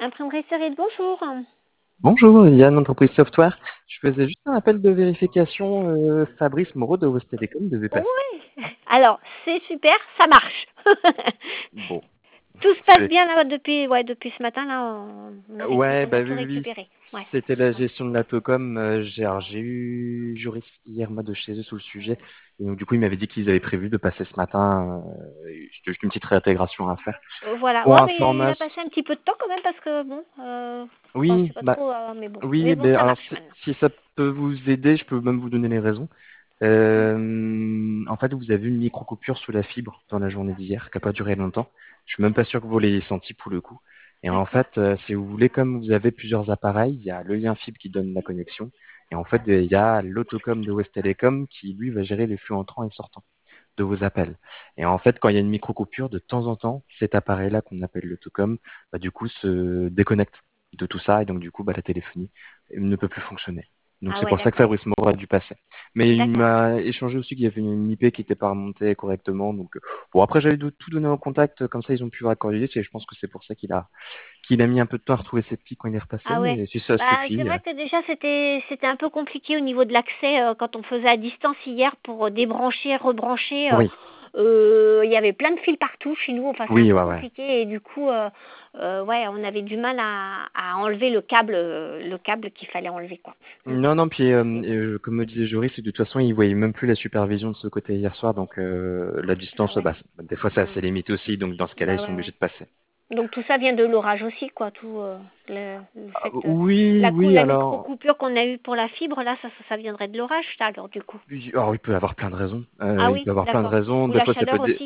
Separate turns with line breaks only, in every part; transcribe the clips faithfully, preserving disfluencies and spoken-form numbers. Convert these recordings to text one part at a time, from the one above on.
Imprimerie Cyril, bonjour.
Bonjour, Yann, entreprise software. Je faisais juste un appel de vérification. euh, Fabrice Moreau de West Telecom devait passer.
Oui. Alors, c'est super, ça marche.
Bon,
Tout se passe
c'est
bien là depuis, ouais, depuis ce matin là, on, on a récupéré,
ouais,
on a
bah
tout
oui, oui, oui,
récupéré. Ouais.
c'était la
Ouais.
gestion de l'Atocom. euh, J'ai alors, j'ai eu Joris hier moi de chez eux sur le sujet. Et donc du coup, il m'avait dit qu'ils avaient prévu de passer ce matin. euh, C'était juste une petite réintégration à faire.
Euh, Voilà.
Pour
Ouais, mais il a
information,
passé un petit peu de temps quand même parce que bon, euh, enfin, je
oui,
sais pas
bah
trop, euh, mais bon, mais
oui,
bon,
ben
ça
alors
marche
si,
maintenant.
si ça peut vous aider, je peux même vous donner les raisons. Euh, en fait, vous avez une micro-coupure sous la fibre dans la journée d'hier, qui n'a pas duré longtemps. Je suis même pas sûr que vous l'ayez senti pour le coup. Et en
D'accord.
fait, euh, si vous voulez, comme vous avez plusieurs appareils, il y a le lien fibre qui donne la connexion. Et en fait, il y a l'autocom de West Telecom qui, lui, va gérer les flux entrants et sortants de vos appels. Et en fait, quand il y a une micro-coupure, de temps en temps, cet appareil-là qu'on appelle l'autocom, bah, du coup, se déconnecte de tout ça. Et donc, du coup, bah, la téléphonie ne peut plus fonctionner. Donc,
Ah
c'est
ouais,
pour ça que
d'accord.
Fabrice Moreau a dû passer. Mais il
D'accord.
m'a échangé aussi qu'il y avait une I P qui n'était pas remontée correctement. Donc, euh, bon, après, j'avais de- tout donné en contact. Comme ça, ils ont pu raccorder. Et je pense que c'est pour ça qu'il a, qu'il a mis un peu de temps à retrouver ses petits quand il est repassé.
Ah ouais.
Mais si ça
Bah, c'est
suffit. euh,
vrai que déjà c'était c'était un peu compliqué au niveau de l'accès euh, quand on faisait à distance hier pour euh, débrancher, rebrancher. euh,
Oui,
euh, Il y avait plein de fils partout chez nous. Enfin, c'est un
oui,
peu
ouais, ouais.
compliqué et du coup, euh, euh, ouais, on avait du mal à, à enlever le câble, euh, le câble qu'il fallait enlever, quoi. Mm.
Non, non, puis euh,
Mais-
euh, comme me disait Joris, de toute façon, il voyait même plus la supervision de ce côté hier soir, donc euh, la
ah
distance,
ouais.
bah, c'est- des fois, c'est
Mm.
assez limité aussi, donc dans ce cas-là, ils
Bah
sont
ouais, ouais.
obligés de passer.
Donc tout ça vient de l'orage aussi, quoi. Tout euh, le, le
Ah,
fait, euh,
oui,
la, cou-
oui,
la micro
alors,
coupure qu'on a eue pour la fibre, là, ça, ça, ça viendrait de l'orage, ça, alors du coup.
oui, alors, il peut avoir plein de raisons.
Ah
Euh, il
oui,
peut avoir plein de
d'accord.
raisons.
Ou
Des
la
fois, ça peut
chaleur
être des-
aussi.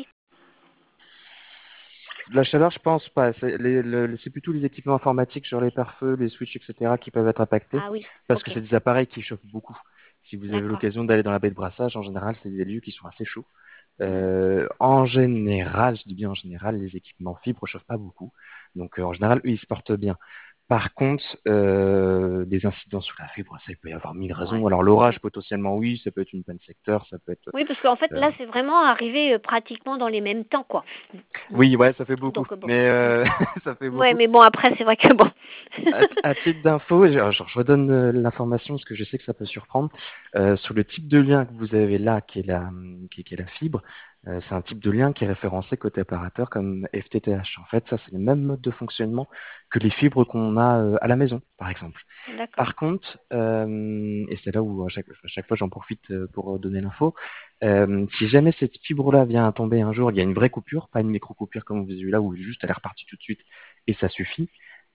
la chaleur, je pense pas. C'est les- le- c'est plutôt les équipements informatiques, genre les pare-feux, les switches, et cetera, qui peuvent être impactés,
Ah oui,
parce que
ok,
c'est des appareils qui chauffent beaucoup. Si vous avez
d'accord.
l'occasion d'aller dans la baie de brassage, en général, c'est des lieux qui sont assez chauds.
Hmm.
Euh, en général, je dis bien en général, les équipements fibres chauffent pas beaucoup. Donc, euh, en général, eux, ils se portent bien. Par contre, euh, des incidents sous la fibre, ça, il peut y avoir mille raisons.
Ouais.
Alors,
Hmm.
l'orage, potentiellement, oui, ça peut être une panne secteur, ça peut être...
Oui, parce qu'en fait,
euh,
là, c'est vraiment arrivé euh, pratiquement dans les mêmes temps, quoi. Hmm.
Oui, ouais, ça fait beaucoup.
Donc, euh, bon.
Mais
Hmm.
euh, ça fait
Ouais,
beaucoup.
mais bon, après, c'est vrai que bon.
À, t- à titre d'info, je, je- je redonne euh, l'information parce que je sais que ça peut surprendre. Euh, sur le type de lien que vous avez là, qui est la, qui, qui est la fibre, euh, c'est un type de lien qui est référencé côté opérateur comme F T T H. En fait, ça, c'est le même mode de fonctionnement que les fibres qu'on a euh, à la maison, par exemple.
D'accord.
Par contre, euh, et c'est là où à chaque, à chaque fois j'en profite euh, pour donner l'info, euh, si jamais cette fibre-là vient à tomber un jour, il y a une vraie coupure, pas une micro-coupure comme vous avez vu là, où juste elle est repartie tout de suite et ça suffit.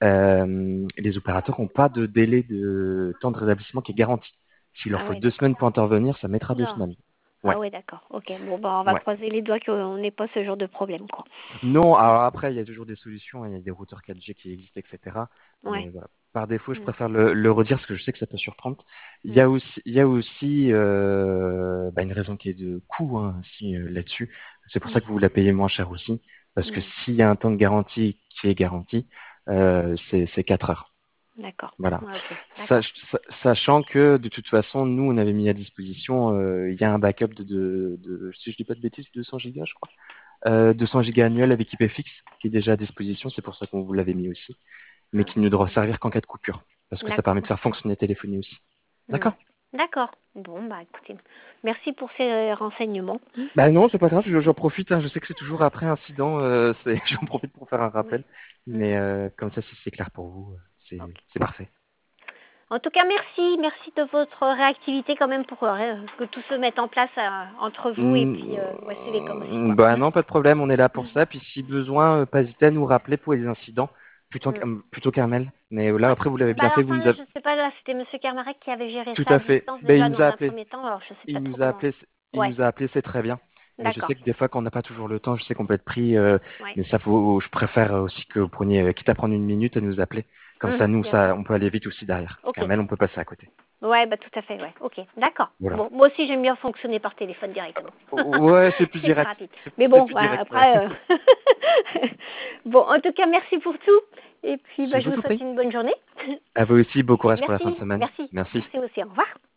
Euh, les opérateurs n'ont pas de délai de temps de rétablissement qui est garanti. S'il leur
Ah
faut
ouais,
deux
d'accord.
semaines pour intervenir, ça mettra deux
Oula.
semaines. Ouais,
Ah ouais, d'accord. Ok. Bon, bah, on va
ouais.
croiser les doigts qu'on n'ait pas ce genre de problème, quoi.
Non,
Hmm.
alors après, il y a toujours des solutions, hein, il y a des routeurs quatre G qui existent, et cetera.
Ouais.
Mais voilà. Par défaut, je
Hmm.
préfère le, le redire parce que je sais que ça peut surprendre. Il y
Hmm.
a aussi, il y a aussi euh, bah, une raison qui est de coût hein, aussi, euh, là-dessus. C'est pour ça
Oui.
que vous la payez moins cher aussi. Parce que
Hmm.
s'il y a un temps de garantie qui est garanti, euh, c'est c'est quatre heures.
D'accord.
Voilà.
Ouais, ok. D'accord.
Sach- sa- sachant que de toute façon, nous, on avait mis à disposition, euh, il y a un backup de, de, de- si je dis pas de bêtises, deux cents gigas, je crois. Euh, deux cents gigas annuels avec I P fixe qui est déjà à disposition, c'est pour ça qu'on vous l'avait mis aussi, mais
Ah,
qui ne devra
hmm.
servir qu'en cas de coupure, parce que ça permet
D'accord.
de faire fonctionner la téléphonie aussi.
Hmm.
D'accord?
D'accord. Bon, bah écoutez, merci pour ces euh, renseignements.
Bah non, c'est pas grave, je- j'en profite, hein, je sais que c'est toujours après incident, euh, c'est, j'en profite pour faire un
Ouais.
rappel,
Hmm.
mais euh, comme ça, si c'est clair pour vous, euh, c'est,
Ok.
c'est parfait.
En tout cas, merci, merci de votre réactivité quand même pour euh, que tout se mette en place euh, entre vous et puis euh, ouais, Télécom aussi
Mm,
quoi.
bah
Mm.
non, pas de problème, on est là pour
Mm.
ça, puis si besoin, euh, pas hésiter à nous rappeler pour les incidents, plutôt,
Mm.
qu'un- plutôt qu'un mail, mais là,
Ouais.
après, vous l'avez
Bah
bien fait, vous
enfin,
nous avez...
je sais pas là, c'était Monsieur Kermarek qui avait géré
Tout
ça à
à fait,
distance
ben, il
déjà
nous
dans
a
un
appelé.
premier temps. Alors je sais pas
Il
trop
nous a
comment.
appelé, il
Ouais.
nous a appelé, c'est très bien. Mais je
D'accord.
sais que des fois qu'on n'a pas toujours le temps, je sais qu'on peut être pris, euh,
Ouais.
mais ça faut, je préfère aussi que vous preniez, euh, quitte à prendre une minute, à nous appeler. Comme
Mm.
ça, nous,
Bien sûr.
ça, on peut aller vite aussi derrière. Parce qu'un
Ok.
mail, on peut passer à côté.
Ouais, bah tout à fait. Ouais. Ok. D'accord.
Voilà.
Bon, moi aussi j'aime bien fonctionner par téléphone directement.
Ouais, c'est plus
C'est plus
direct.
rapide.
C'est
Mais
c'est
bon,
plus
voilà,
direct, ouais.
après. euh, bon, en tout cas, merci pour tout. Et puis, bah,
Je
je vous
vous en
souhaite
prie.
une bonne journée.
À vous aussi, bon courage pour la fin de
Merci,
semaine.
merci,
Merci.
merci aussi. Au revoir.